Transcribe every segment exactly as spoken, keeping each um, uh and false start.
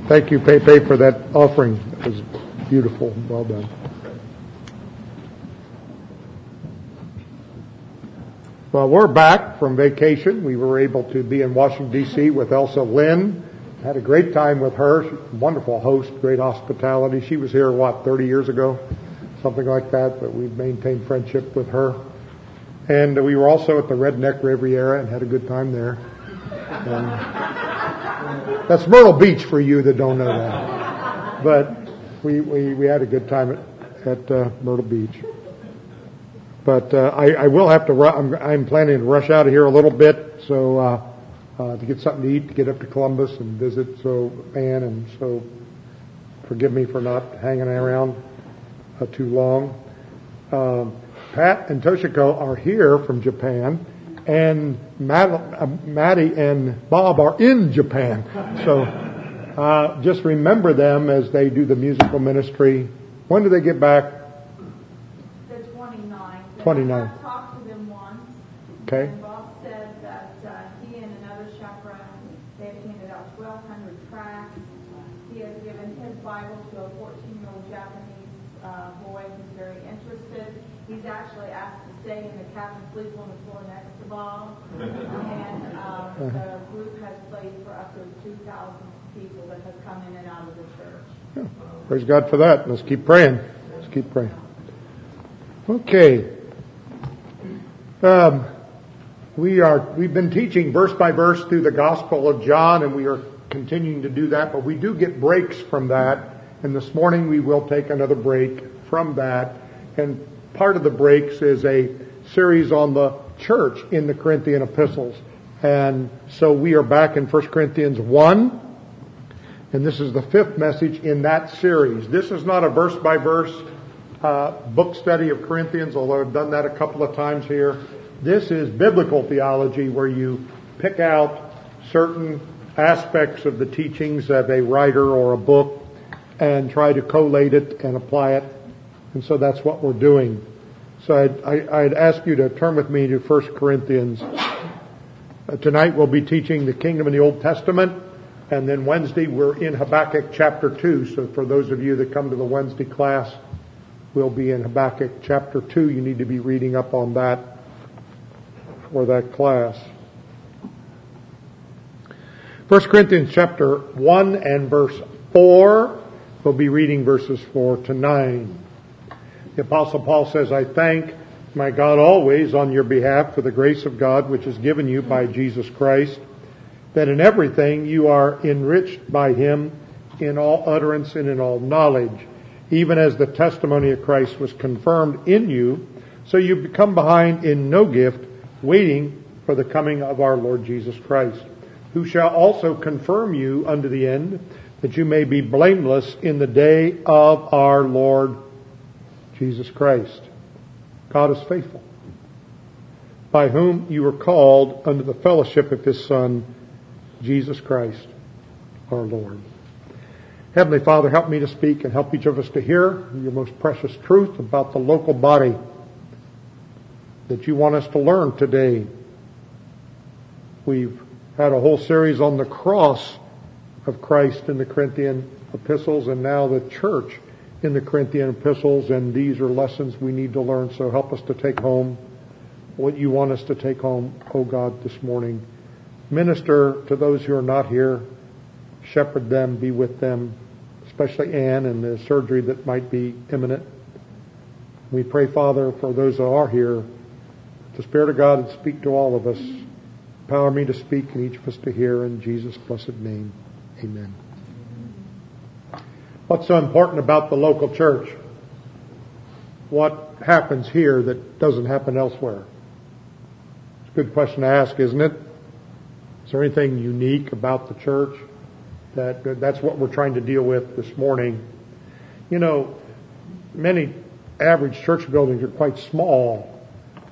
Thank you, Pepe, for that offering. It was beautiful. Well done. Well, we're back from vacation. We were able to be in Washington, D C with Elsa Lynn. Had a great time with her. She's a wonderful host, great hospitality. She was here, what, thirty years ago? Something like that, but we've maintained friendship with her. And we were also at the Redneck Riviera and had a good time there. And that's Myrtle Beach for you that don't know that. But we we, we had a good time at, at uh, Myrtle Beach. But uh, I, I will have to. Ru- I'm, I'm planning to rush out of here a little bit, so uh, uh, to get something to eat, to get up to Columbus and visit. So, Ann, and so forgive me for not hanging around uh, too long. Um, Pat and Toshiko are here from Japan, and Matt, uh, Maddie and Bob are in Japan. So uh, just remember them as they do the musical ministry. When do they get back? twenty-nine. I talked to them once. Okay. And Bob said that uh, he and another chaperone, they've handed out twelve hundred tracts. He has given his Bible to a fourteen-year-old Japanese uh, boy who's very interested. He's actually asked to stay in the cabin, sleep on the floor next to Bob. And um, the group has played for up to two thousand people that have come in and out of the church. Yeah. Praise God for that. Let's keep praying. Let's keep praying. Okay. Um, we are, we've been teaching verse by verse through the Gospel of John, and we are continuing to do that, but we do get breaks from that, and this morning we will take another break from that, and part of the breaks is a series on the church in the Corinthian epistles, and so we are back in First Corinthians one, and this is the fifth message in that series. This is not a verse by verse Uh, book study of Corinthians, although I've done that a couple of times here. This is biblical theology, where you pick out certain aspects of the teachings of a writer or a book and try to collate it and apply it. And so that's what we're doing. So I'd, I, I'd ask you to turn with me to First Corinthians. Uh, tonight we'll be teaching the kingdom in the Old Testament, and then Wednesday we're in Habakkuk chapter two. So for those of you that come to the Wednesday class, we'll be in Habakkuk chapter two. You need to be reading up on that for that class. First Corinthians chapter one and verse four. We'll be reading verses four to nine. The Apostle Paul says, I thank my God always on your behalf for the grace of God which is given you by Jesus Christ, that in everything you are enriched by him in all utterance and in all knowledge, even as the testimony of Christ was confirmed in you, so you become behind in no gift, waiting for the coming of our Lord Jesus Christ, who shall also confirm you unto the end, that you may be blameless in the day of our Lord Jesus Christ. God is faithful, by whom you were called unto the fellowship of his Son, Jesus Christ, our Lord. Heavenly Father, help me to speak and help each of us to hear your most precious truth about the local body that you want us to learn today. We've had a whole series on the cross of Christ in the Corinthian epistles, and now the church in the Corinthian epistles, and these are lessons we need to learn. So help us to take home what you want us to take home, oh God, this morning. Minister to those who are not here. Shepherd them, be with them, especially Ann and the surgery that might be imminent. We pray, Father, for those that are here, the Spirit of God would speak to all of us. Empower me to speak and each of us to hear. In Jesus' blessed name, amen. What's so important about the local church? What happens here that doesn't happen elsewhere? It's a good question to ask, isn't it? Is there anything unique about the church? That that's what we're trying to deal with this morning. You know, many average church buildings are quite small.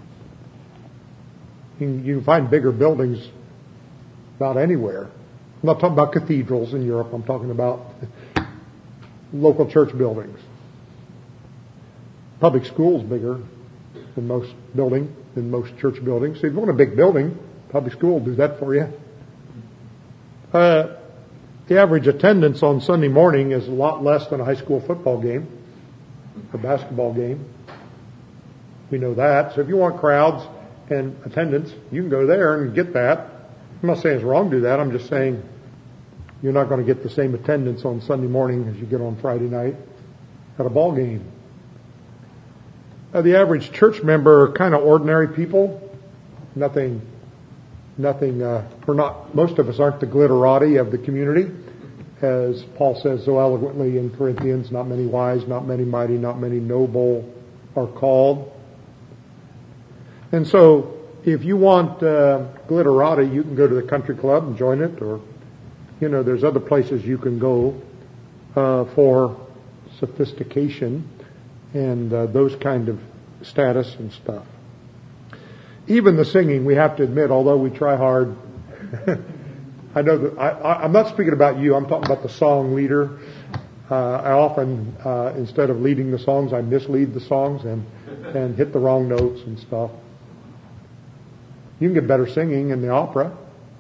You can, you can find bigger buildings about anywhere. I'm not talking about cathedrals in Europe. I'm talking about local church buildings. Public school's bigger than most building, than most church buildings. So if you want a big building, public school will do that for you. Uh, The average attendance on Sunday morning is a lot less than a high school football game, a basketball game. We know that. So if you want crowds and attendance, you can go there and get that. I'm not saying it's wrong to do that. I'm just saying you're not going to get the same attendance on Sunday morning as you get on Friday night at a ball game. Uh, the average church member are kind of ordinary people. Nothing, nothing, uh, we're not, most of us aren't the glitterati of the community. As Paul says so eloquently in Corinthians, not many wise, not many mighty, not many noble are called. And so, if you want uh, glitterati, you can go to the country club and join it, or, you know, there's other places you can go uh, for sophistication and uh, those kind of status and stuff. Even the singing, we have to admit, although we try hard, I know that I, I, I'm not speaking about you. I'm talking about the song leader. Uh, I often, uh, instead of leading the songs, I mislead the songs and and hit the wrong notes and stuff. You can get better singing in the opera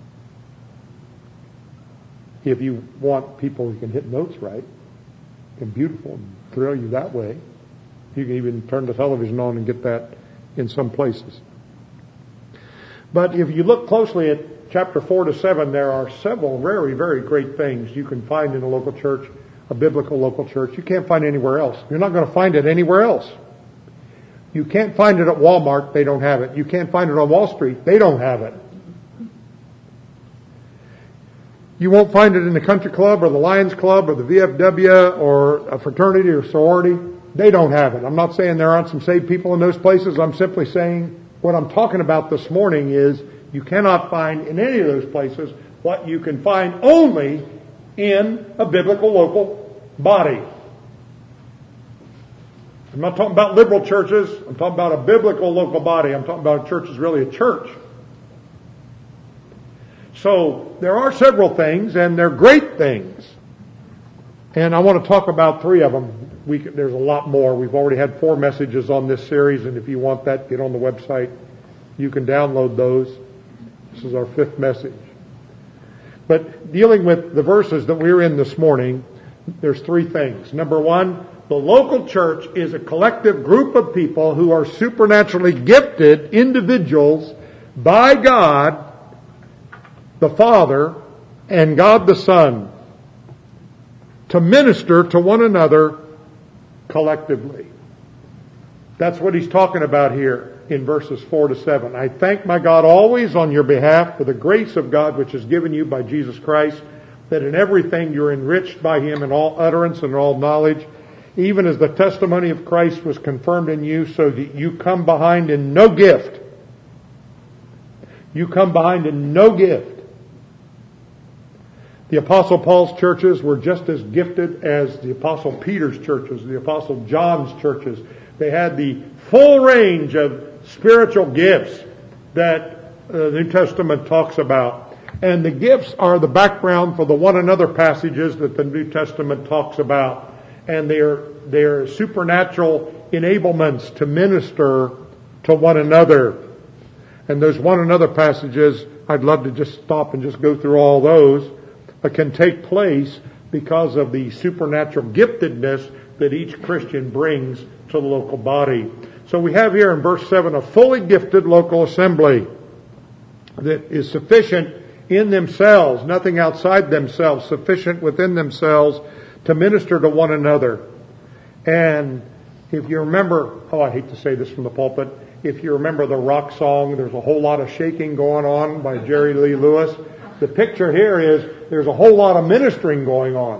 if you want people who can hit notes right and beautiful and thrill you that way. You can even turn the television on and get that in some places. But if you look closely at chapter four to seven, there are several very, very great things you can find in a local church, a biblical local church. You can't find anywhere else. You're not going to find it anywhere else. You can't find it at Walmart. They don't have it. You can't find it on Wall Street. They don't have it. You won't find it in the country club or the Lions Club or the V F W or a fraternity or sorority. They don't have it. I'm not saying there aren't some saved people in those places. I'm simply saying what I'm talking about this morning is you cannot find in any of those places what you can find only in a biblical local body. I'm not talking about liberal churches. I'm talking about a biblical local body. I'm talking about a church is really a church. So there are several things, and they're great things. And I want to talk about three of them. We, there's a lot more. We've already had four messages on this series, and if you want that, get on the website. You can download those. This is our fifth message. But dealing with the verses that we're in this morning, there's three things. Number one, the local church is a collective group of people who are supernaturally gifted individuals by God the Father and God the Son to minister to one another collectively. That's what he's talking about here in verses four to seven. I thank my God always on your behalf for the grace of God which is given you by Jesus Christ, that in everything you're enriched by him in all utterance and all knowledge, even as the testimony of Christ was confirmed in you, so that you come behind in no gift. You come behind in no gift. The Apostle Paul's churches were just as gifted as the Apostle Peter's churches, the Apostle John's churches. They had the full range of spiritual gifts that uh, the New Testament talks about. And the gifts are the background for the one another passages that the New Testament talks about. And they're, they're supernatural enablements to minister to one another. And those one another passages, I'd love to just stop and just go through all those. But can take place because of the supernatural giftedness that each Christian brings to the local body. So we have here in verse seven a fully gifted local assembly that is sufficient in themselves, nothing outside themselves, sufficient within themselves to minister to one another. And if you remember, oh, I hate to say this from the pulpit, if you remember the rock song, There's a Whole Lot of Shaking Going On by Jerry Lee Lewis. The picture here is there's a whole lot of ministering going on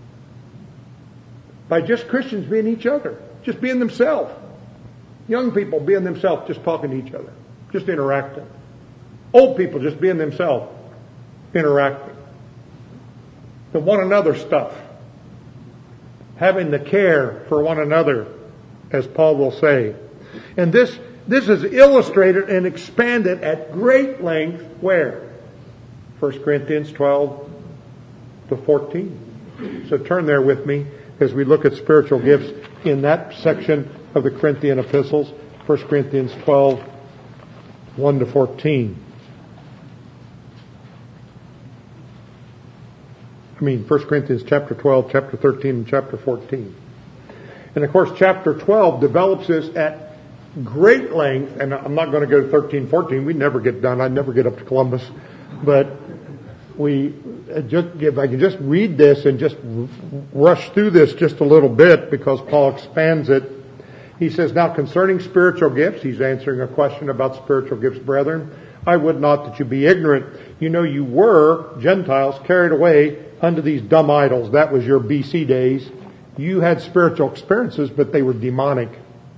by just Christians being each other, just being themselves. Young people being themselves, just talking to each other, just interacting. Old people just being themselves, interacting. The one another stuff. Having the care for one another, as Paul will say. And this, this is illustrated and expanded at great length where? First Corinthians twelve to fourteen. So turn there with me as we look at spiritual gifts in that section of the Corinthian epistles. First Corinthians twelve, one to fourteen. I mean, First Corinthians chapter twelve, chapter thirteen, and chapter fourteen. And of course, chapter twelve develops this at great length, and I'm not going to go to thirteen, fourteen. We never get done. I never get up to Columbus. But we just, if I can just read this and just rush through this just a little bit, because Paul expands it. He says, now concerning spiritual gifts, he's answering a question about spiritual gifts, brethren. I would not that you be ignorant. You know, you were, Gentiles, carried away unto these dumb idols. That was your B C days. You had spiritual experiences, but they were demonic.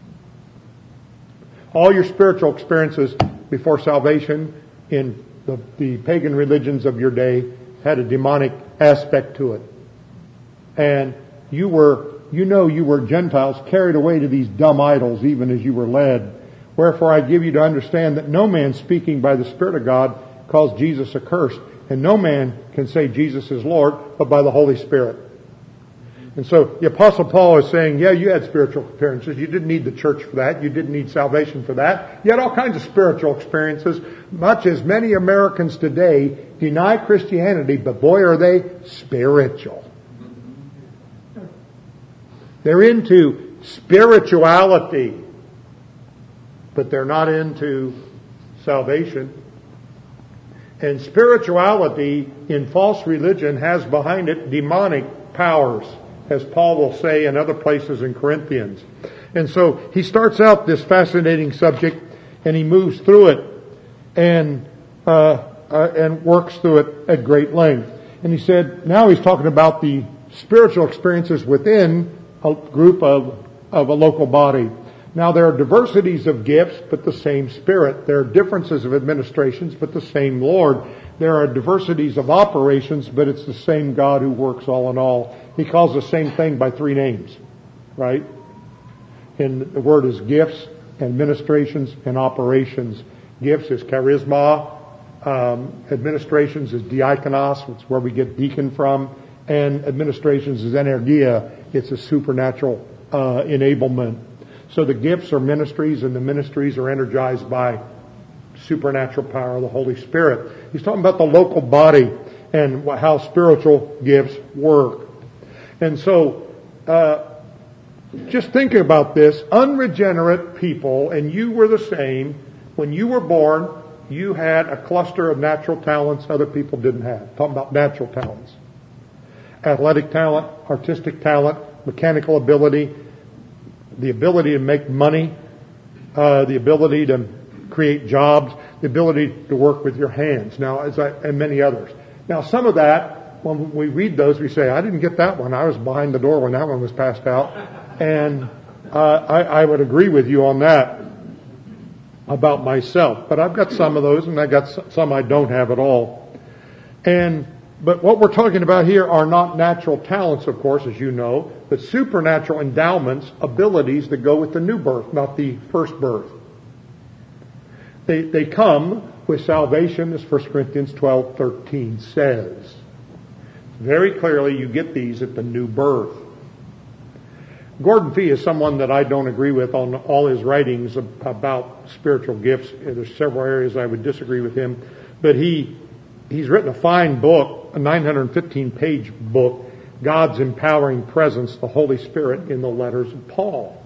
All your spiritual experiences before salvation in the, the pagan religions of your day had a demonic aspect to it. And you were, you know you were Gentiles carried away to these dumb idols even as you were led. Wherefore I give you to understand that no man speaking by the Spirit of God calls Jesus accursed, and no man can say Jesus is Lord but by the Holy Spirit. And so the Apostle Paul is saying, yeah, you had spiritual experiences. You didn't need the church for that. You didn't need salvation for that. You had all kinds of spiritual experiences, much as many Americans today deny Christianity, but boy, are they spiritual. They're into spirituality, but they're not into salvation. And spirituality in false religion has behind it demonic powers, as Paul will say in other places in Corinthians. And so he starts out this fascinating subject, and he moves through it and uh, uh, and works through it at great length. And he said, now he's talking about the spiritual experiences within a group of, of a local body. Now there are diversities of gifts, but the same Spirit. There are differences of administrations, but the same Lord. There are diversities of operations, but it's the same God who works all in all. He calls the same thing by three names, right? And the word is gifts, administrations, and operations. Gifts is charisma. Um, administrations is diakonos, which is where we get deacon from. And administrations is energia. It's a supernatural uh, enablement. So the gifts are ministries, and the ministries are energized by supernatural power of the Holy Spirit. He's talking about the local body and how spiritual gifts work. And so, uh, just thinking about this, unregenerate people, and you were the same, when you were born, you had a cluster of natural talents other people didn't have. Talking about natural talents. Athletic talent, artistic talent, mechanical ability, the ability to make money, uh, the ability to create jobs, the ability to work with your hands. Now, as I, and many others. Now, some of that, when we read those, we say, I didn't get that one. I was behind the door when that one was passed out. And uh, I, I would agree with you on that about myself. But I've got some of those, and I got some I don't have at all. And But what we're talking about here are not natural talents, of course, as you know, but supernatural endowments, abilities that go with the new birth, not the first birth. They, they come with salvation, as First Corinthians twelve thirteen says. Very clearly, you get these at the new birth. Gordon Fee is someone that I don't agree with on all his writings about spiritual gifts. There's several areas I would disagree with him, but he he's written a fine book, a nine hundred fifteen page book, God's Empowering Presence, the Holy Spirit in the Letters of Paul.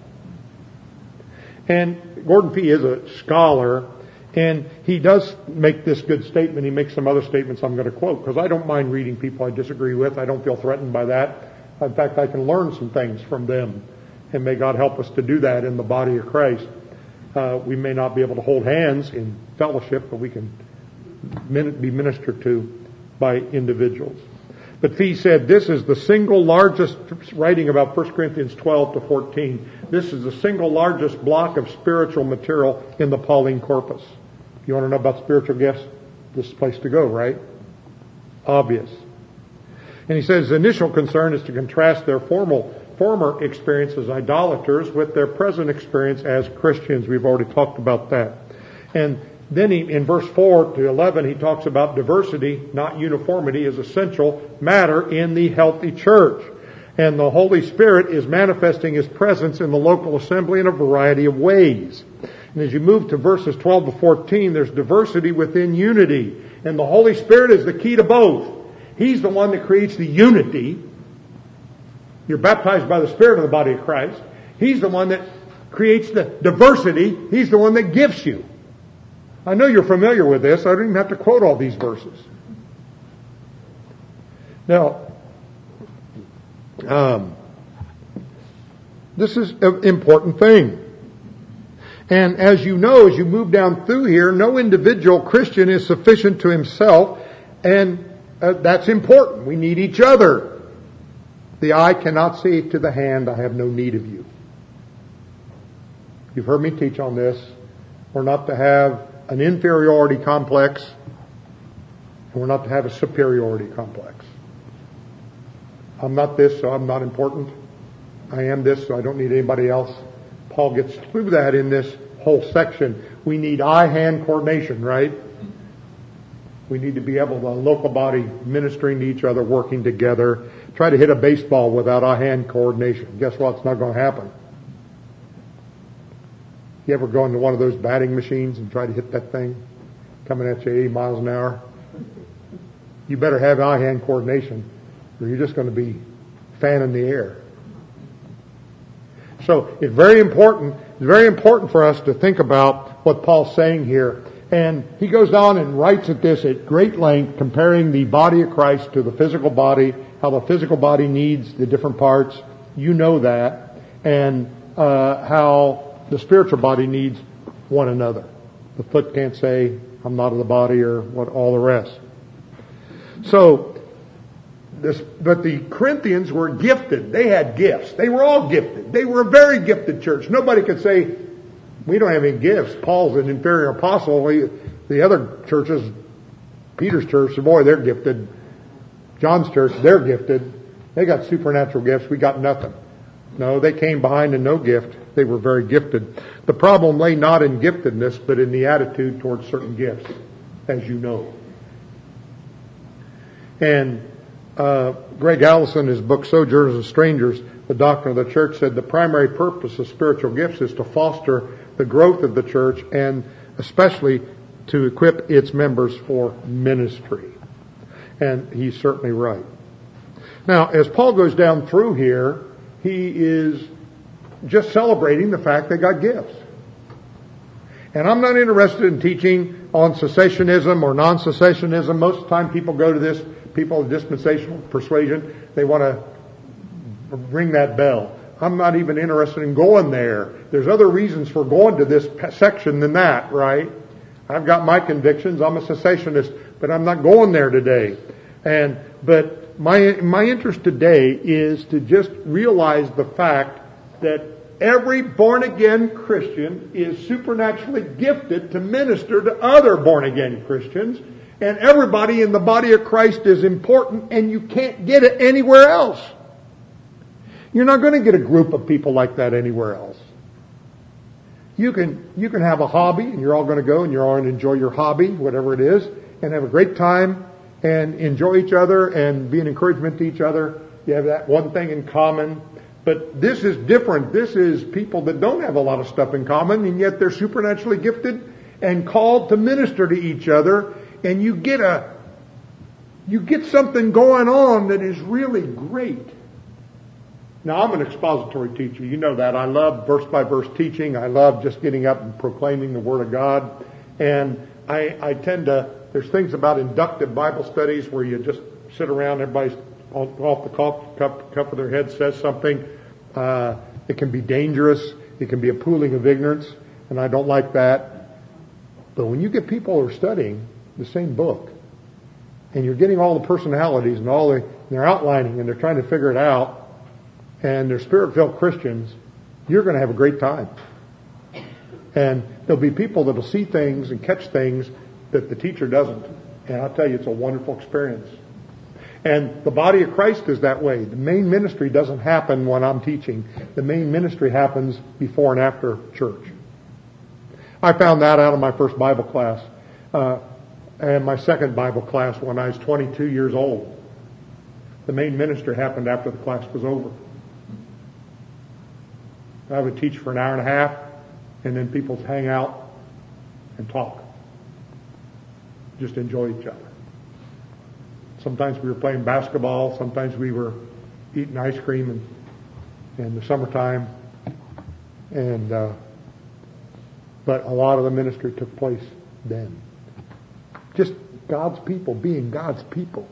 And Gordon Fee is a scholar, and he does make this good statement. He makes some other statements I'm going to quote, because I don't mind reading people I disagree with. I don't feel threatened by that. In fact, I can learn some things from them, and may God help us to do that in the body of Christ. Uh, we may not be able to hold hands in fellowship, but we can be ministered to by individuals. But Fee said this is the single largest, writing about First Corinthians twelve to fourteen, this is the single largest block of spiritual material in the Pauline corpus. You want to know about spiritual gifts? This is the place to go, right? Obvious. And he says the initial concern is to contrast their formal, former experience as idolaters with their present experience as Christians. We've already talked about that. And then he, in verse four to eleven, he talks about diversity, not uniformity, is essential matter in the healthy church. And the Holy Spirit is manifesting His presence in the local assembly in a variety of ways. And as you move to verses twelve to fourteen, there's diversity within unity. And the Holy Spirit is the key to both. He's the one that creates the unity. You're baptized by the Spirit of the body of Christ. He's the one that creates the diversity. He's the one that gifts you. I know you're familiar with this. I don't even have to quote all these verses. Now, um, this is an important thing. And as you know, as you move down through here, no individual Christian is sufficient to himself, and uh, that's important. We need each other. The eye cannot say to the hand, I have no need of you. You've heard me teach on this. We're not to have an inferiority complex, and we're not to have a superiority complex. I'm not this, so I'm not important. I am this, so I don't need anybody else. Paul gets through that in this whole section. We need eye-hand coordination, right? We need to be able to, local body ministering to each other, working together. Try to hit a baseball without eye-hand coordination. Guess what? It's not going to happen. You ever go into one of those batting machines and try to hit that thing coming at you eighty miles an hour? You better have eye-hand coordination, or you're just going to be fanning the air. So it's very important, it's very important for us to think about what Paul's saying here. And he goes on and writes at this at great length, comparing the body of Christ to the physical body, how the physical body needs the different parts. You know that. And uh, how the spiritual body needs one another. The foot can't say, I'm not of the body, or what all the rest. So, this, but the Corinthians were gifted. They had gifts. They were all gifted. They were a very gifted church. Nobody could say, we don't have any gifts. Paul's an inferior apostle. We, the other churches, Peter's church, boy, they're gifted. John's church, they're gifted. They got supernatural gifts. We got nothing. No, they came behind in no gift. They were very gifted. The problem lay not in giftedness, but in the attitude towards certain gifts, as you know. And uh, Greg Allison, in his book Sojourners and Strangers, The Doctrine of the Church, said the primary purpose of spiritual gifts is to foster the growth of the church, and especially to equip its members for ministry. And he's certainly right. Now, as Paul goes down through here, he is just celebrating the fact they got gifts. And I'm not interested in teaching on cessationism or non-cessationism. Most of the time people go to this, people of dispensational persuasion, they want to ring that bell. I'm not even interested in going there. There's other reasons for going to this section than that, right? I've got my convictions. I'm a cessationist, but I'm not going there today. And, but my, my interest today is to just realize the fact that every born-again Christian is supernaturally gifted to minister to other born-again Christians, and everybody in the body of Christ is important, and you can't get it anywhere else. You're not going to get a group of people like that anywhere else. You can, you can have a hobby, and you're all going to go, and you're all going to enjoy your hobby, whatever it is, and have a great time, and enjoy each other, and be an encouragement to each other. You have that one thing in common. But this is different. This is people that don't have a lot of stuff in common, and yet they're supernaturally gifted and called to minister to each other. And you get a, you get something going on that is really great. Now, I'm an expository teacher. You know that. I love verse by verse teaching. I love just getting up and proclaiming the Word of God. And I, I tend to, there's things about inductive Bible studies where you just sit around, everybody's off the cuff, cuff, cuff of their head says something. Uh, it can be dangerous. It can be a pooling of ignorance, and I don't like that. But when you get people who are studying the same book, and you're getting all the personalities and all the, and they're outlining and they're trying to figure it out, and they're Spirit-filled Christians, you're going to have a great time. And there'll be people that'll see things and catch things that the teacher doesn't. And I'll tell you, it's a wonderful experience. And the body of Christ is that way. The main ministry doesn't happen when I'm teaching. The main ministry happens before and after church. I found that out of my first Bible class, uh, and my second Bible class when I was twenty-two years old. The main ministry happened after the class was over. I would teach for an hour and a half, and then people would hang out and talk. Just enjoy each other. Sometimes we were playing basketball. Sometimes we were eating ice cream in, in the summertime. And uh, but a lot of the ministry took place then. Just God's people being God's people.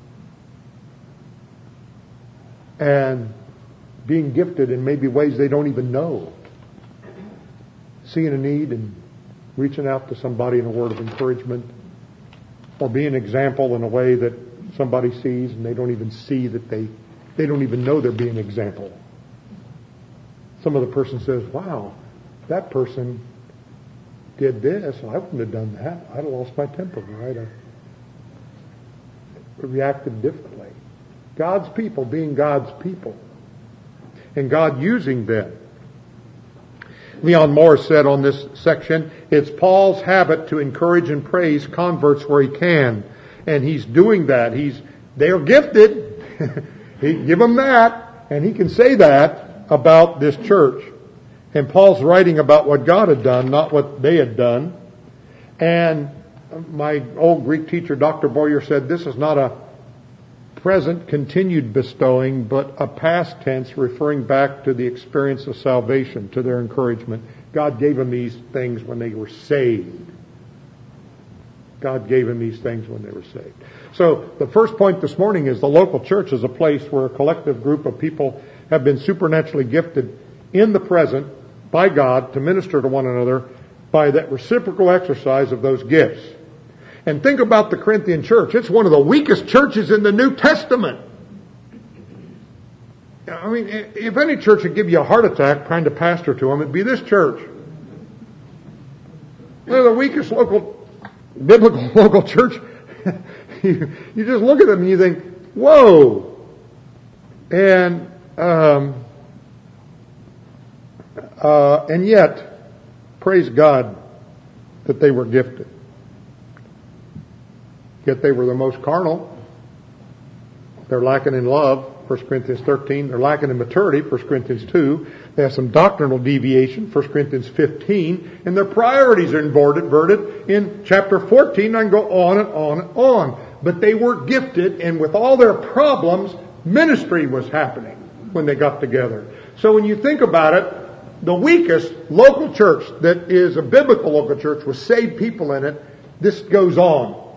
And being gifted in maybe ways they don't even know. Seeing a need and reaching out to somebody in a word of encouragement. Or being an example in a way that somebody sees and they don't even see that they, they don't even know they're being an example. Some other person says, wow, that person did this. I wouldn't have done that. I'd have lost my temper. I'd have reacted differently. God's people being God's people. And God using them. Leon Morris said on this section, it's Paul's habit to encourage and praise converts where he can. And he's doing that. He's, they are gifted. He give them that. And he can say that about this church. And Paul's writing about what God had done, not what they had done. And my old Greek teacher, Doctor Boyer, said this is not a present continued bestowing, but a past tense referring back to the experience of salvation, to their encouragement. God gave them these things when they were saved. God gave them these things when they were saved. So the first point this morning is the local church is a place where a collective group of people have been supernaturally gifted in the present by God to minister to one another by that reciprocal exercise of those gifts. And think about the Corinthian church. It's one of the weakest churches in the New Testament. I mean, if any church would give you a heart attack trying to pastor to them, it'd be this church. One of the weakest local, biblical local church. you, you just look at them and you think, whoa. And, um, uh, and yet, praise God that they were gifted. Yet they were the most carnal. They're lacking in love, First Corinthians thirteen. They're lacking in maturity, First Corinthians two. They have some doctrinal deviation, First Corinthians fifteen. And their priorities are inverted in chapter fourteen. I can go on and on and on. But they were gifted, and with all their problems, ministry was happening when they got together. So when you think about it, the weakest local church that is a biblical local church with saved people in it, this goes on.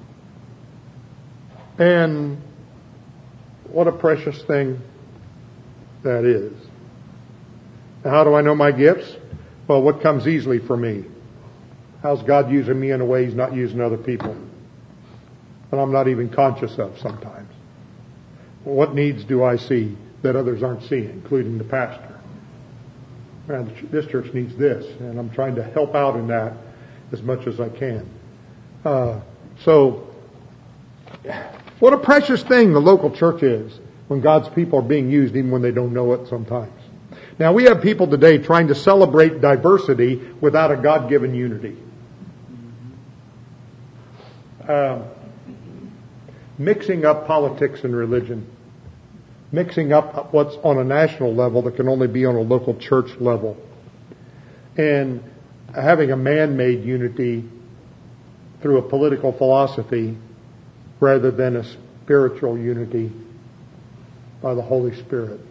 And what a precious thing that is. Now, how do I know my gifts? Well, what comes easily for me? How's God using me in a way He's not using other people? And I'm not even conscious of sometimes. Well, what needs do I see that others aren't seeing, including the pastor? Man, this church needs this, and I'm trying to help out in that as much as I can. Uh, so... What a precious thing the local church is when God's people are being used even when they don't know it sometimes. Now we have people today trying to celebrate diversity without a God-given unity. Uh, mixing up politics and religion. Mixing up what's on a national level that can only be on a local church level. And having a man-made unity through a political philosophy rather than a spiritual unity by the Holy Spirit.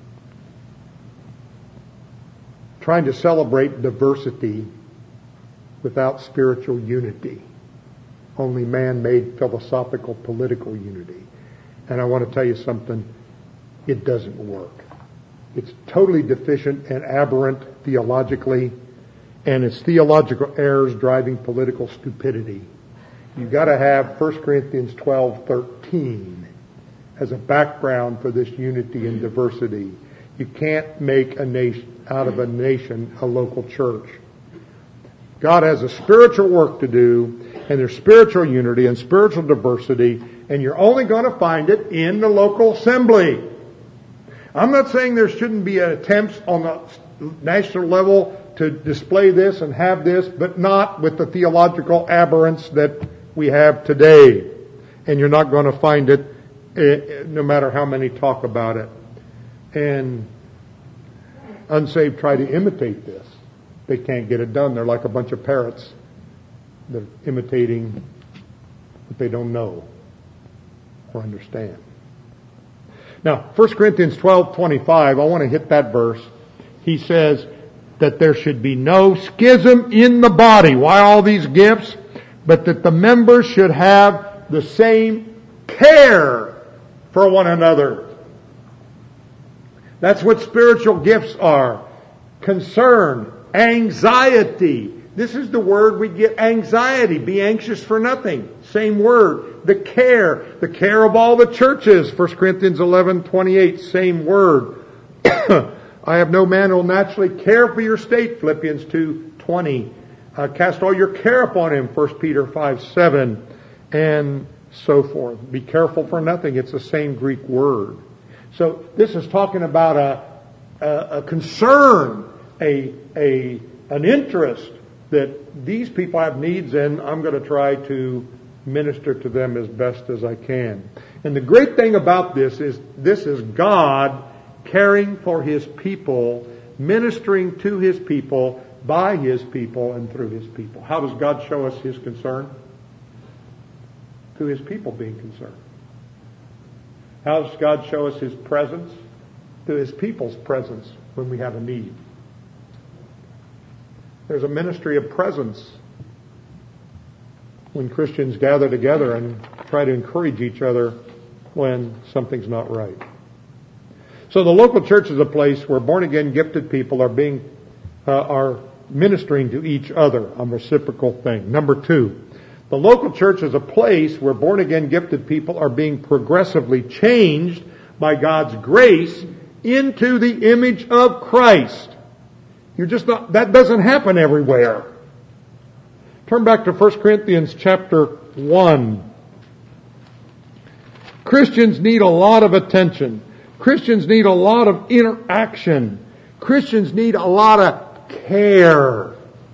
Trying to celebrate diversity without spiritual unity. Only man-made philosophical political unity. And I want to tell you something, it doesn't work. It's totally deficient and aberrant theologically, and it's theological errors driving political stupidity. You've got to have First Corinthians twelve thirteen as a background for this unity and diversity. You can't make a nation out of a nation a local church. God has a spiritual work to do, and there's spiritual unity and spiritual diversity, and you're only going to find it in the local assembly. I'm not saying there shouldn't be attempts on the national level to display this and have this, but not with the theological aberrance that we have today. And you're not going to find it eh, no matter how many talk about it. And unsaved try to imitate this. They can't get it done. They're like a bunch of parrots. They're imitating what they don't know. or understand. Now, First Corinthians twelve twenty-five, I want to hit that verse. He says that there should be no schism in the body. Why all these gifts? But that the members should have the same care for one another. That's what spiritual gifts are. Concern, anxiety. This is the word we get, anxiety. Be anxious for nothing. Same word. The care. The care of all the churches. First Corinthians eleven twenty-eight. Same word. I have no man who will naturally care for your state. Philippians two twenty. Uh, cast all your care upon him. First Peter five seven. And so forth. Be careful for nothing. It's the same Greek word. So this is talking about a, a, a concern, a, a, an interest that these people have needs in. I'm going to try to minister to them as best as I can. And the great thing about this is this is God caring for His people, ministering to His people, by His people, and through His people. How does God show us His concern? Through His people being concerned. How does God show us His presence? Through His people's presence when we have a need. There's a ministry of presence when Christians gather together and try to encourage each other when something's not right. So the local church is a place where born-again gifted people are being uh, are ministering to each other, a reciprocal thing. Number two, the local church is a place where born-again gifted people are being progressively changed by God's grace into the image of Christ. You're just not, that doesn't happen everywhere. Turn back to First Corinthians chapter one. Christians need a lot of attention. Christians need a lot of interaction. Christians need a lot of care.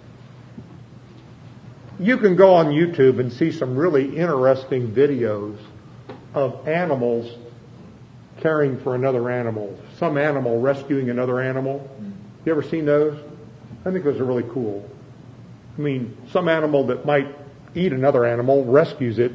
You can go on YouTube and see some really interesting videos of animals caring for another animal. Some animal rescuing another animal. You ever seen those? I think those are really cool. I mean, some animal that might eat another animal rescues it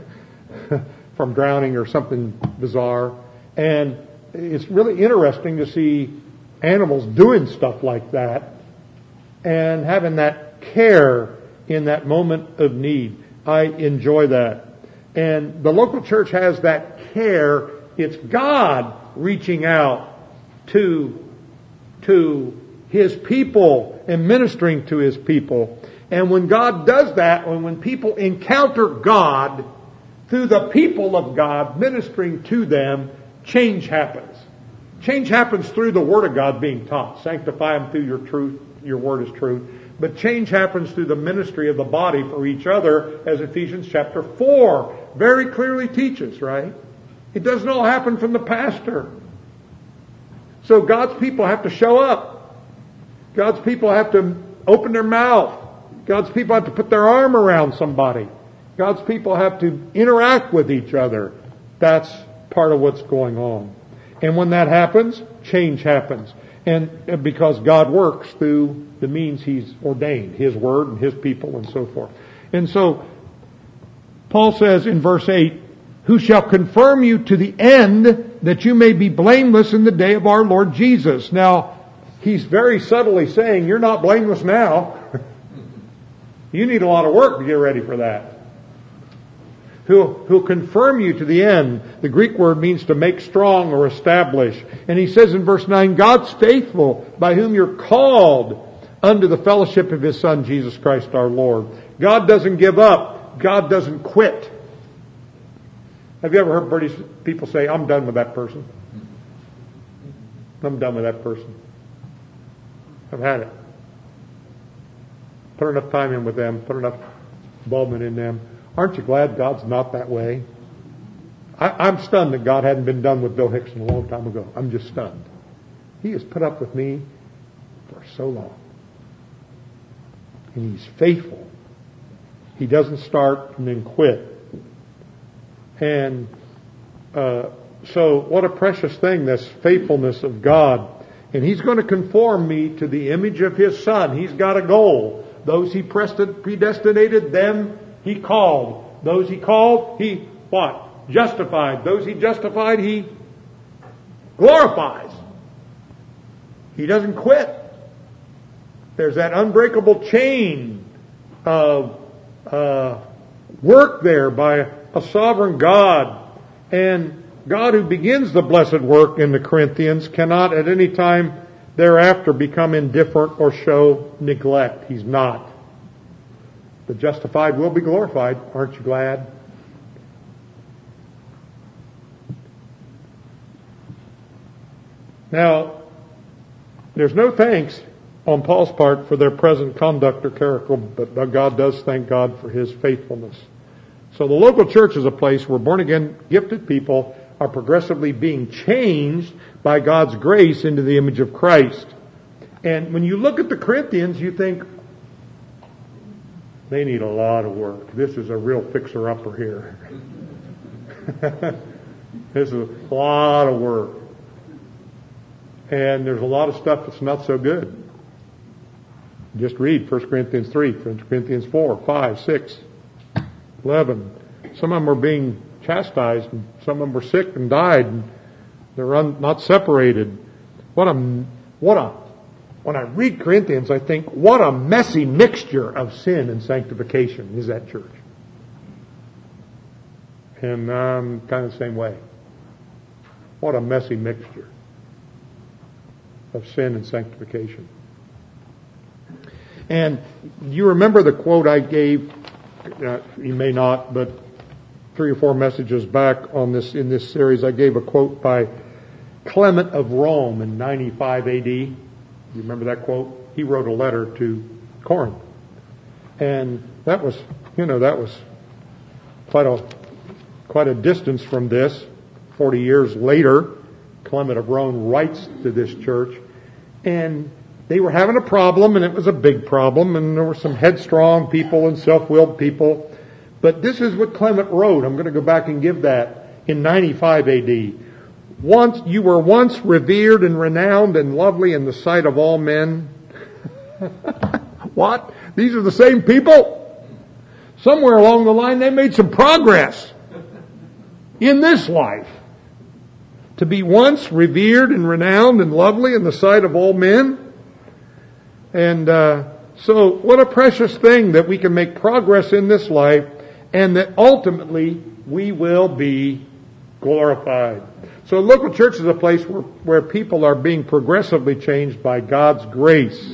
from drowning or something bizarre. And it's really interesting to see animals doing stuff like that and having that care in that moment of need. I enjoy that. And the local church has that care. It's God reaching out to, to His people and ministering to His people. And when God does that, and when people encounter God through the people of God ministering to them, change happens. Change happens through the Word of God being taught. Sanctify them through your truth. Your Word is truth. But change happens through the ministry of the body for each other, as Ephesians chapter four very clearly teaches, right? It doesn't all happen from the pastor. So God's people have to show up. God's people have to open their mouth. God's people have to put their arm around somebody. God's people have to interact with each other. That's part of what's going on. And when that happens, change happens. And because God works through the means He's ordained, His Word and His people and so forth. And so, Paul says in verse eight, who shall confirm you to the end that you may be blameless in the day of our Lord Jesus. Now, he's very subtly saying, you're not blameless now. You need a lot of work to get ready for that. Who who confirm you to the end. The Greek word means to make strong or establish. And he says in verse nine, God's faithful, by whom you're called unto the fellowship of His Son, Jesus Christ our Lord. God doesn't give up. God doesn't quit. Have you ever heard British people say, I'm done with that person? I'm done with that person. I've had it. Put enough time in with them. Put enough involvement in them. Aren't you glad God's not that way? I, I'm stunned that God hadn't been done with Bill Hickson a long time ago. I'm just stunned. He has put up with me for so long. And He's faithful. He doesn't start and then quit. And uh, so what a precious thing, this faithfulness of God. And He's going to conform me to the image of His Son. He's got a goal. Those He predestinated, them He called. Those He called, He what? justified. Those he justified, he glorifies. He doesn't quit. There's that unbreakable chain of uh, work there by a sovereign God. And God who begins the blessed work in the Corinthians cannot at any time thereafter become indifferent or show neglect. He's not. The justified will be glorified. Aren't you glad? Now, there's no thanks on Paul's part for their present conduct or character, but God does thank God for His faithfulness. So the local church is a place where born-again, gifted people are progressively being changed by God's grace into the image of Christ. And when you look at the Corinthians, you think, they need a lot of work. This is a real fixer-upper here. This is a lot of work. And there's a lot of stuff that's not so good. Just read First Corinthians three, First Corinthians four, five, six, eleven. Some of them were being chastised, and some of them were sick and died, and they're un, not separated. What a, what a, when I read Corinthians, I think, what a messy mixture of sin and sanctification is that church. And I'm kind of the same way. What a messy mixture of sin and sanctification. And you remember the quote I gave, uh, you may not, but three or four messages back on this, in this series, I gave a quote by Clement of Rome in ninety-five A D. You remember that quote? He wrote a letter to Corinth. And that was, you know, that was quite a, quite a distance from this. Forty years later, Clement of Rome writes to this church, and they were having a problem, and it was a big problem, and there were some headstrong people and self-willed people. But this is what Clement wrote. I'm going to go back and give that in ninety-five A D. Once you were once revered and renowned and lovely in the sight of all men. What? These are the same people? Somewhere along the line they made some progress in this life. To be once revered and renowned and lovely in the sight of all men. And uh, so what a precious thing that we can make progress in this life, and that ultimately we will be glorified. So a local church is a place where, where people are being progressively changed by God's grace.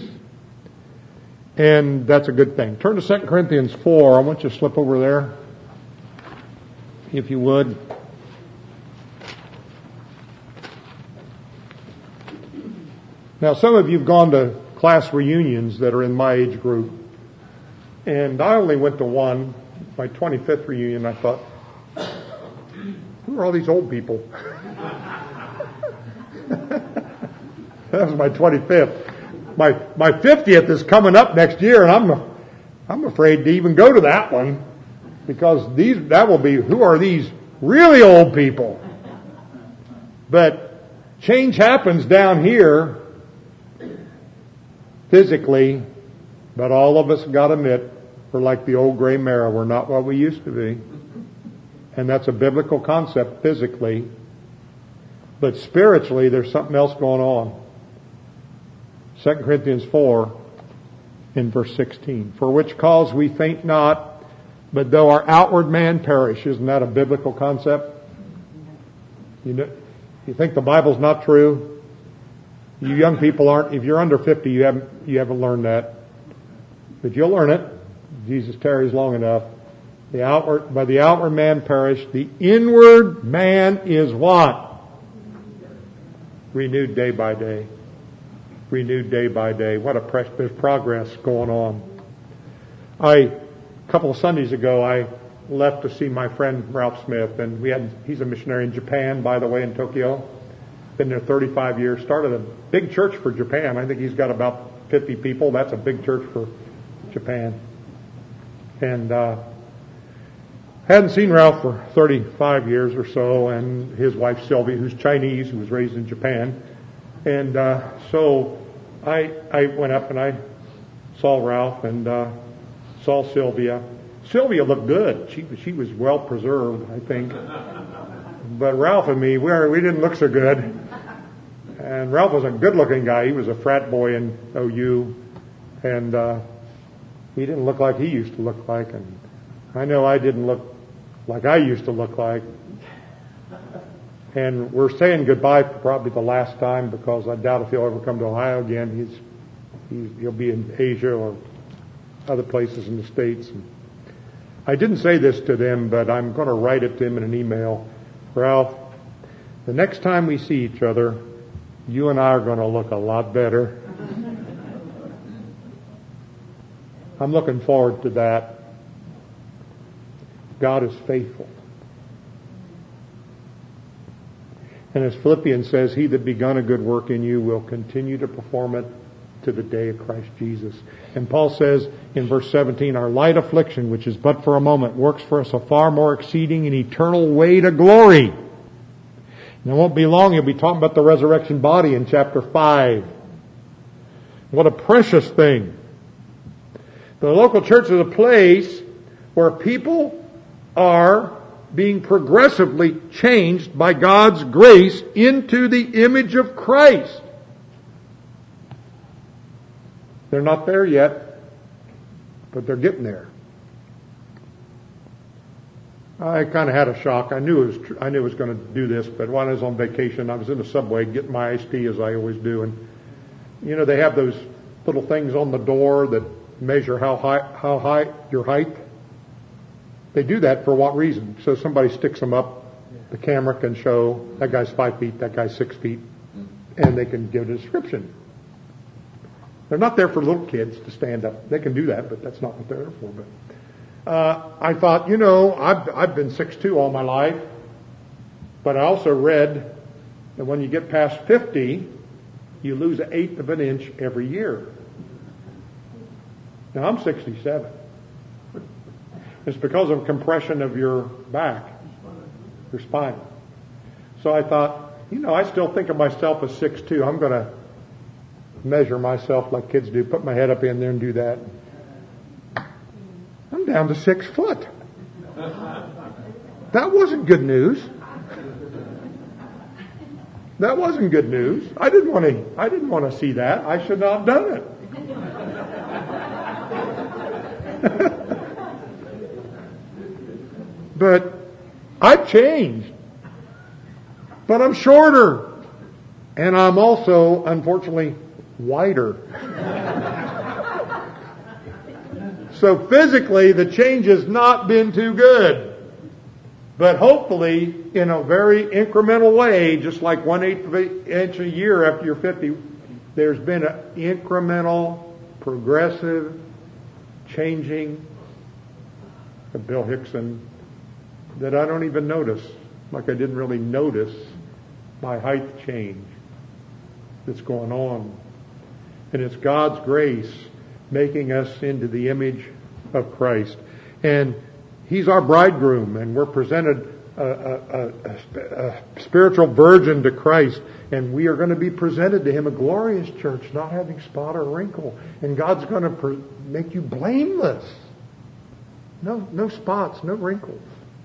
And that's a good thing. Turn to Second Corinthians four. I want you to slip over there, if you would. Now, some of you have gone to class reunions that are in my age group. And I only went to one, my twenty-fifth reunion. I thought, who are all these old people? That was my twenty-fifth. My my fiftieth is coming up next year, and I'm I'm afraid to even go to that one, because these that will be, who are these really old people? But change happens down here physically, but all of us got to admit we're like the old gray mare. We're not what we used to be. And that's a biblical concept physically. But spiritually, there's something else going on. Second Corinthians four in verse sixteen. For which cause we faint not, but though our outward man perish. Isn't that a biblical concept? You know, you think the Bible's not true? You young people aren't, if you're under fifty, you haven't, you haven't learned that. But you'll learn it. Jesus tarries long enough. The outward, by the outward man perish, the inward man is what? Renewed day by day. Renewed day by day. What a precious, there's progress going on. I, a couple of Sundays ago, I left to see my friend Ralph Smith, and we had, he's a missionary in Japan, by the way, in Tokyo. Been there thirty-five years. Started a big church for Japan. I think he's got about fifty people. That's a big church for Japan. And uh, hadn't seen Ralph for thirty-five years or so, and his wife Sylvia, who's Chinese, who was raised in Japan. And uh, so I I went up and I saw Ralph and uh, saw Sylvia. Sylvia looked good. She she was well preserved, I think. but Ralph and me, we, were, we didn't look so good. And Ralph was a good-looking guy. He was a frat boy in O U, and uh, he didn't look like he used to look like. And I know I didn't look like I used to look like. And we're saying goodbye for probably the last time, because I doubt if he'll ever come to Ohio again. He's, he's he'll be in Asia or other places in the States. And I didn't say this to them, but I'm going to write it to him in an email. Ralph, the next time we see each other, you and I are going to look a lot better. I'm looking forward to that. God is faithful. And as Philippians says, he that begun a good work in you will continue to perform it to the day of Christ Jesus. And Paul says in verse seventeen, our light affliction, which is but for a moment, works for us a far more exceeding and eternal way to glory. And it won't be long, he'll be talking about the resurrection body in chapter five. What a precious thing. The local church is a place where people are being progressively changed by God's grace into the image of Christ. They're not there yet, but they're getting there. I kind of had a shock. I knew it was. Tr- I knew I was going to do this, but when I was on vacation, I was in the subway getting my iced tea, as I always do, and you know they have those little things on the door that measure how high how high your height. They do that for what reason? So somebody sticks them up. The camera can show that guy's five feet, that guy's six feet, and they can give a description. They're not there for little kids to stand up. They can do that, but that's not what they're there for. But uh, I thought, you know, I've I've been six foot two all my life, but I also read that when you get past fifty, you lose an eighth of an inch every year. Now I'm sixty-seven. It's because of compression of your back, your spine. So I thought, you know, I still think of myself as six foot two. I'm going to measure myself like kids do, put my head up in there and do that. I'm down to six foot. That wasn't good news. That wasn't good news. I didn't want to. I didn't want to see that. I should not have done it. But I've changed. But I'm shorter. And I'm also, unfortunately, wider. So physically, the change has not been too good. But hopefully, in a very incremental way, just like one eighth of an inch a year after you're fifty, there's been an incremental, progressive changing of Bill Hickson that I don't even notice, like I didn't really notice my height change that's going on. And it's God's grace making us into the image of Christ. And He's our bridegroom, and we're presented a, a, a, a spiritual virgin to Christ, and we are going to be presented to Him a glorious church, not having spot or wrinkle. And God's going to pre- make you blameless. No, no spots, no wrinkles.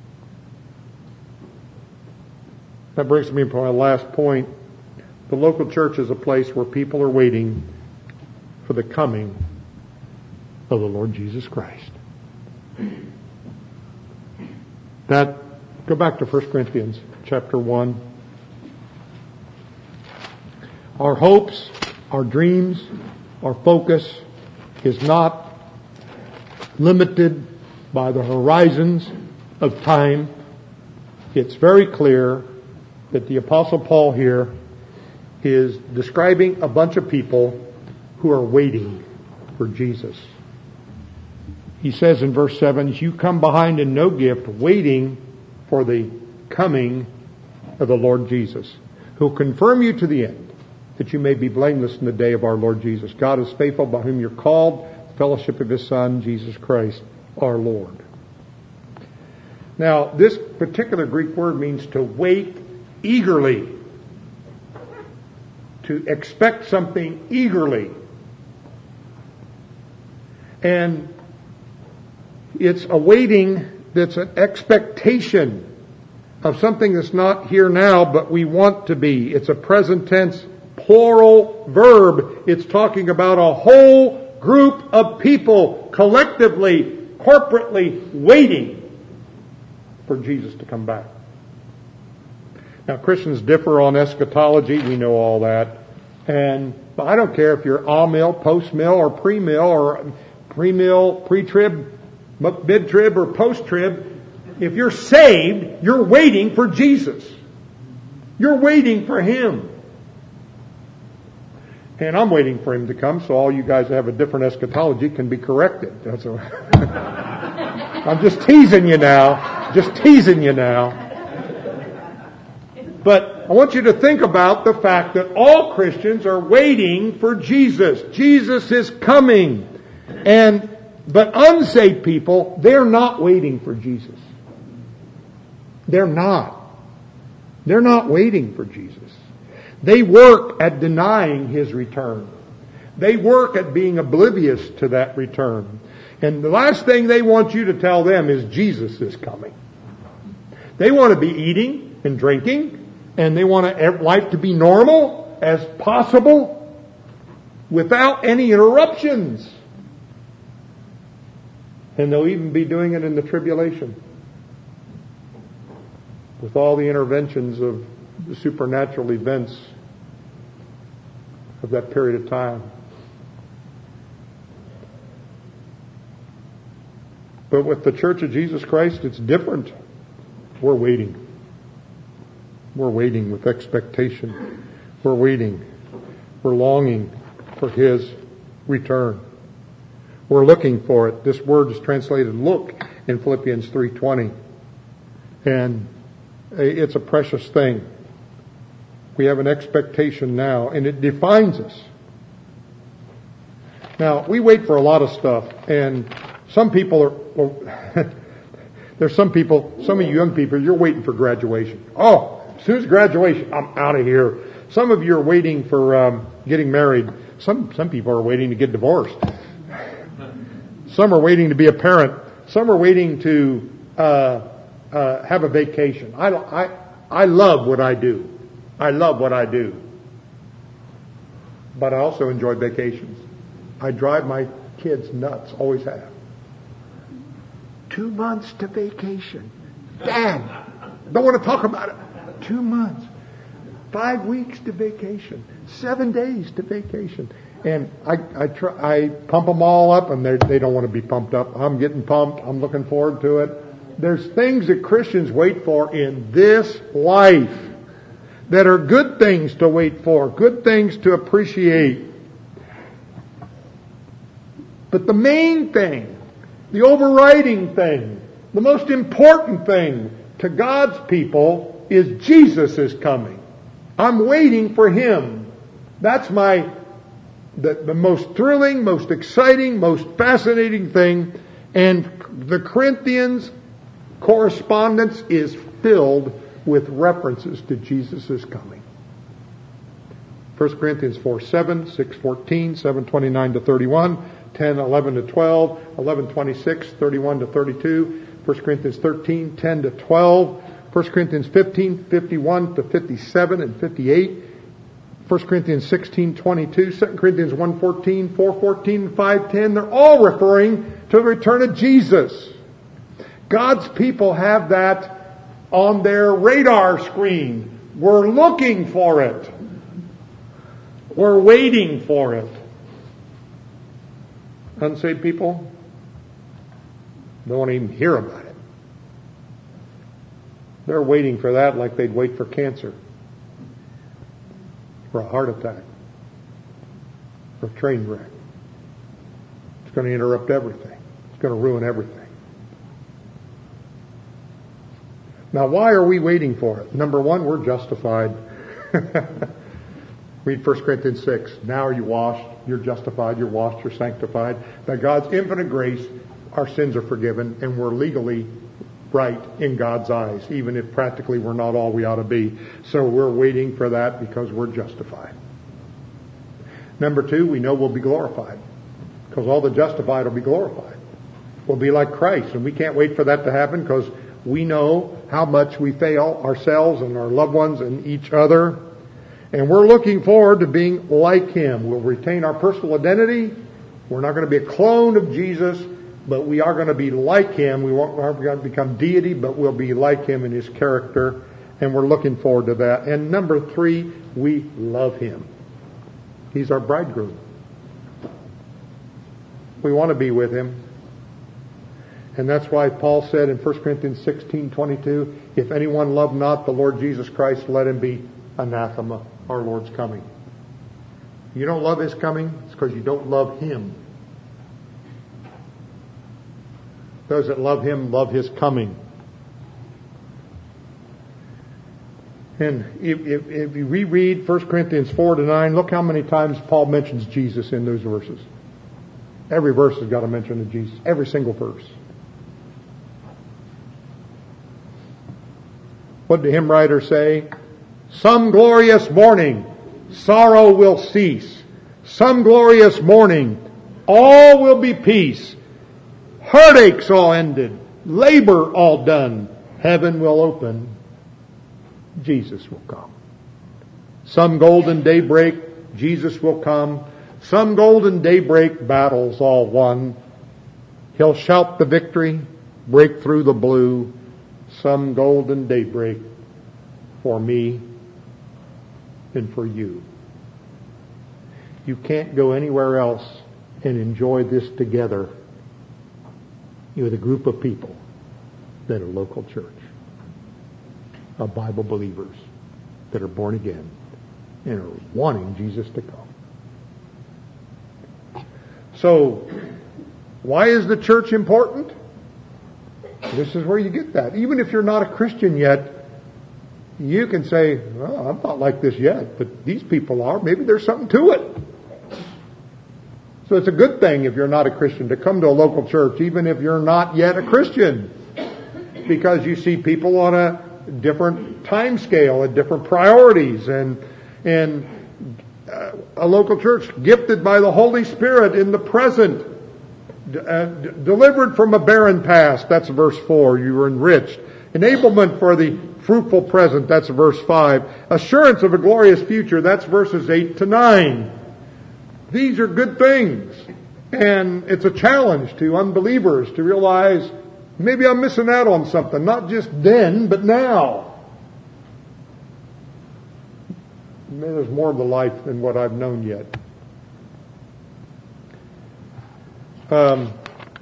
That brings me to my last point. The local church is a place where people are waiting for the coming of the Lord Jesus Christ. That, go back to First Corinthians chapter one. Our hopes, our dreams, our focus is not limited by the horizons of time. It's very clear that the Apostle Paul here is describing a bunch of people who are waiting for Jesus. He says in verse seven, you come behind in no gift, waiting for the coming of the Lord Jesus, who will confirm you to the end, that you may be blameless in the day of our Lord Jesus. God is faithful, by whom you're called, the fellowship of His Son, Jesus Christ, our Lord. Now, this particular Greek word means to wait eagerly, to expect something eagerly. And it's a waiting that's an expectation of something that's not here now, but we want to be. It's a present tense, plural verb. It's talking about a whole group of people collectively, corporately waiting for Jesus to come back. Now, Christians differ on eschatology. We know all that. And I don't care if you're all-mill, post-mill, or pre-mill, or pre-mill, pre-trib, mid-trib, or post-trib. If you're saved, you're waiting for Jesus. You're waiting for Him. And I'm waiting for Him to come, so all you guys that have a different eschatology can be corrected. That's a I'm just teasing you now. Just teasing you now. But I want you to think about the fact that all Christians are waiting for Jesus. Jesus is coming. And but unsaved people, they're not waiting for Jesus. They're not. They're not waiting for Jesus. They work at denying His return. They work at being oblivious to that return. And the last thing they want you to tell them is Jesus is coming. They want to be eating and drinking, and they want life to be normal as possible without any interruptions. And they'll even be doing it in the tribulation with all the interventions of the supernatural events of that period of time. But with the Church of Jesus Christ, it's different. We're waiting. We're waiting with expectation. We're waiting. We're longing for His return. We're looking for it. This word is translated look in Philippians three twenty. And it's a precious thing. We have an expectation now, and it defines us. Now, we wait for a lot of stuff, and some people are, well, there's some people, some of you young people, you're waiting for graduation. Oh, as soon as graduation, I'm out of here. Some of you are waiting for um, getting married. Some some people are waiting to get divorced. Some are waiting to be a parent. Some are waiting to uh, uh, have a vacation. I, I, I love what I do. I love what I do. But I also enjoy vacations. I drive my kids nuts. Always have. Two months to vacation. Dad, don't want to talk about it. Two months. Five weeks to vacation. Seven days to vacation. And I, I try, I pump them all up, and they don't want to be pumped up. I'm getting pumped. I'm looking forward to it. There's things that Christians wait for in this life that are good things to wait for, good things to appreciate. But the main thing, the overriding thing, the most important thing to God's people is Jesus is coming. I'm waiting for Him. That's my the, the most thrilling, most exciting, most fascinating thing. And the Corinthians correspondence is filled with references to Jesus' coming. First Corinthians four seven, six fourteen, seven twenty-nine to thirty-one, ten eleven to twelve, eleven twenty-six, thirty-one to thirty-two, First Corinthians thirteen, ten to twelve, First Corinthians fifteen, fifty-one to fifty-seven and fifty-eight, First Corinthians sixteen, twenty-two, Second Corinthians one fourteen, four fourteen, five ten. They're all referring to the return of Jesus. God's people have that on their radar screen. We're looking for it. We're waiting for it. Unsaved people don't want to even hear about it. They're waiting for that like they'd wait for cancer, for a heart attack, for a train wreck. It's going to interrupt everything. It's going to ruin everything. Now, why are we waiting for it? Number one, we're justified. Read First Corinthians six. Now are you washed? You're justified. You're washed. You're sanctified. By God's infinite grace, our sins are forgiven, and we're legally right in God's eyes, even if practically we're not all we ought to be. So we're waiting for that because we're justified. Number two, we know we'll be glorified, because all the justified will be glorified. We'll be like Christ, and we can't wait for that to happen because We know how much we fail ourselves and our loved ones and each other. And we're looking forward to being like Him. We'll retain our personal identity. We're not going to be a clone of Jesus, but we are going to be like Him. We won't we're going to become deity, but we'll be like Him in His character. And we're looking forward to that. And number three, we love Him. He's our bridegroom. We want to be with Him. And that's why Paul said in First Corinthians sixteen twenty-two, if anyone love not the Lord Jesus Christ, let him be anathema. Our Lord's coming. You don't love His coming, it's because you don't love Him. Those that love Him love His coming. And if, if, if you reread First Corinthians four to nine, look how many times Paul mentions Jesus in those verses. Every verse has got a mention of Jesus. Every single verse. What did the hymn writer say? Some glorious morning, sorrow will cease. Some glorious morning, all will be peace. Heartaches all ended. Labor all done. Heaven will open. Jesus will come. Some golden daybreak, Jesus will come. Some golden daybreak, battles all won. He'll shout the victory, break through the blue. Some golden daybreak for me and for you. You can't go anywhere else and enjoy this together with a group of people than a local church of Bible believers that are born again and are wanting Jesus to come. So, why is the church important? This is where you get that. Even if you're not a Christian yet, you can say, well, I'm not like this yet, but these people are. Maybe there's something to it. So it's a good thing if you're not a Christian to come to a local church, even if you're not yet a Christian, because you see people on a different time scale and different priorities, and and uh, a local church gifted by the Holy Spirit in the present, uh, d- delivered from a barren past. That's verse four. You were enriched. Enablement for the fruitful present. That's verse five. Assurance of a glorious future. That's verses eight to nine. These are good things. And it's a challenge to unbelievers to realize maybe I'm missing out on something. Not just then, but now. Maybe there's more of the life than what I've known yet. Um,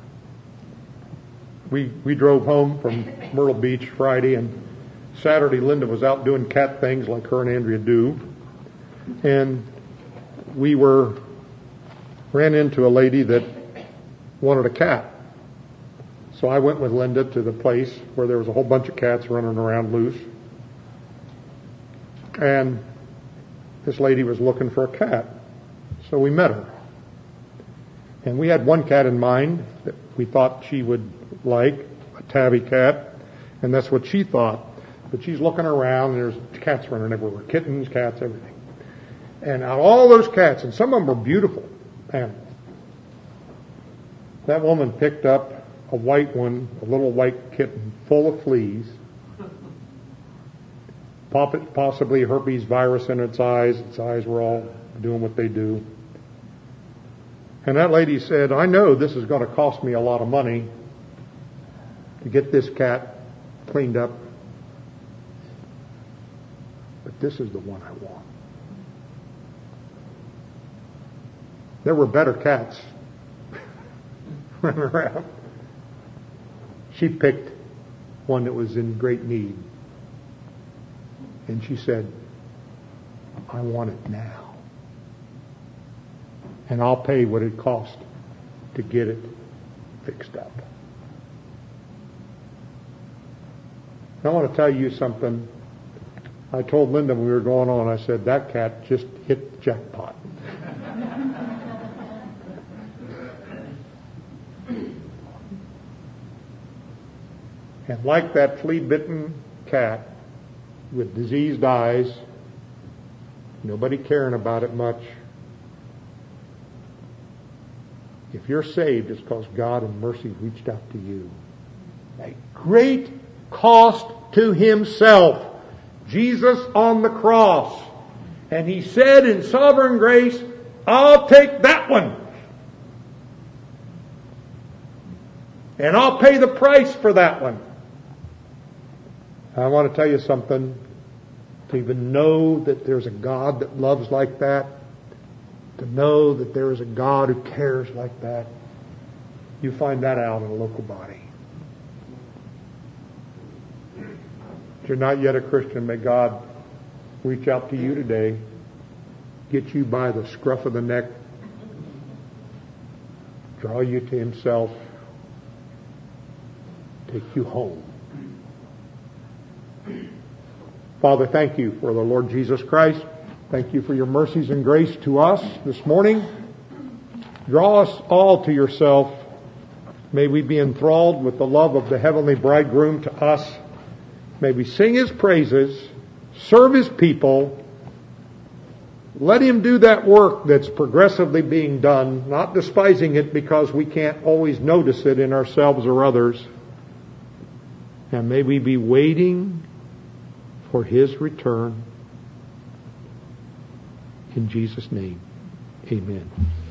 we we drove home from Myrtle Beach Friday, and Saturday Linda was out doing cat things like her and Andrea do. And we were ran into a lady that wanted a cat. So I went with Linda to the place where there was a whole bunch of cats running around loose. And this lady was looking for a cat. So we met her. And we had one cat in mind that we thought she would like, a tabby cat. And that's what she thought. But she's looking around, and there's cats running everywhere. Kittens, cats, everything. And out of all those cats, and some of them were beautiful animals, that woman picked up a white one, a little white kitten full of fleas, possibly herpes virus in its eyes. Its eyes were all doing what they do. And that lady said, I know this is going to cost me a lot of money to get this cat cleaned up, but this is the one I want. There were better cats running around. She picked one that was in great need. And she said, I want it now. And I'll pay what it costs to get it fixed up. I want to tell you something. I told Linda when we were going on, I said, that cat just hit the jackpot. And like that flea-bitten cat with diseased eyes, nobody caring about it much, if you're saved, it's because God in mercy reached out to you. A great cost to Himself. Jesus on the cross. And He said in sovereign grace, I'll take that one. And I'll pay the price for that one. I want to tell you something. To even know that there's a God that loves like that, to know that there is a God who cares like that, you find that out in a local body. If you're not yet a Christian, may God reach out to you today, get you by the scruff of the neck, draw you to Himself, take you home. Father, thank you for the Lord Jesus Christ. Thank you for your mercies and grace to us this morning. Draw us all to yourself. May we be enthralled with the love of the heavenly bridegroom to us. May we sing His praises, serve His people. Let Him do that work that's progressively being done, not despising it because we can't always notice it in ourselves or others. And may we be waiting for His return. In Jesus' name, amen.